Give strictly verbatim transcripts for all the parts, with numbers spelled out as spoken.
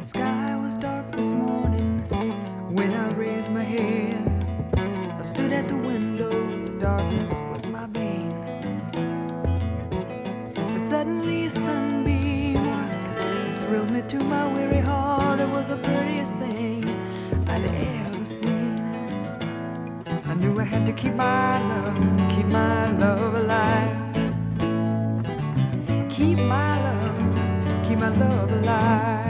The sky was dark this morning when I raised my head. I stood at the window, darkness was my bane. But suddenly a sunbeam thrilled me to my weary heart. It was the prettiest thing I'd ever seen. I knew I had to keep my love, keep my love alive. Keep my love, keep my love alive.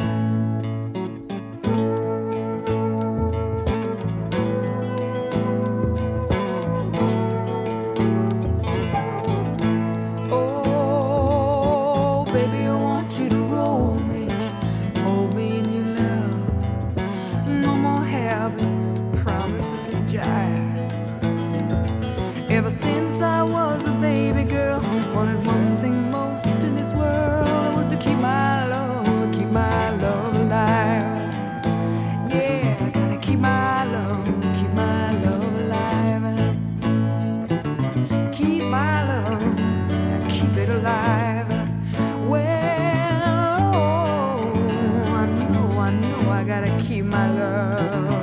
Oh, baby, I want you to roll me, hold me in your love. No more habits, promises, and jive. Ever since I was a baby girl, wanted one thing most in this world. It was to keep my love, keep my love alive. Yeah, I gotta keep my love, keep my love alive. Keep my love, keep it alive. Well, oh, I know, I know I gotta keep my love.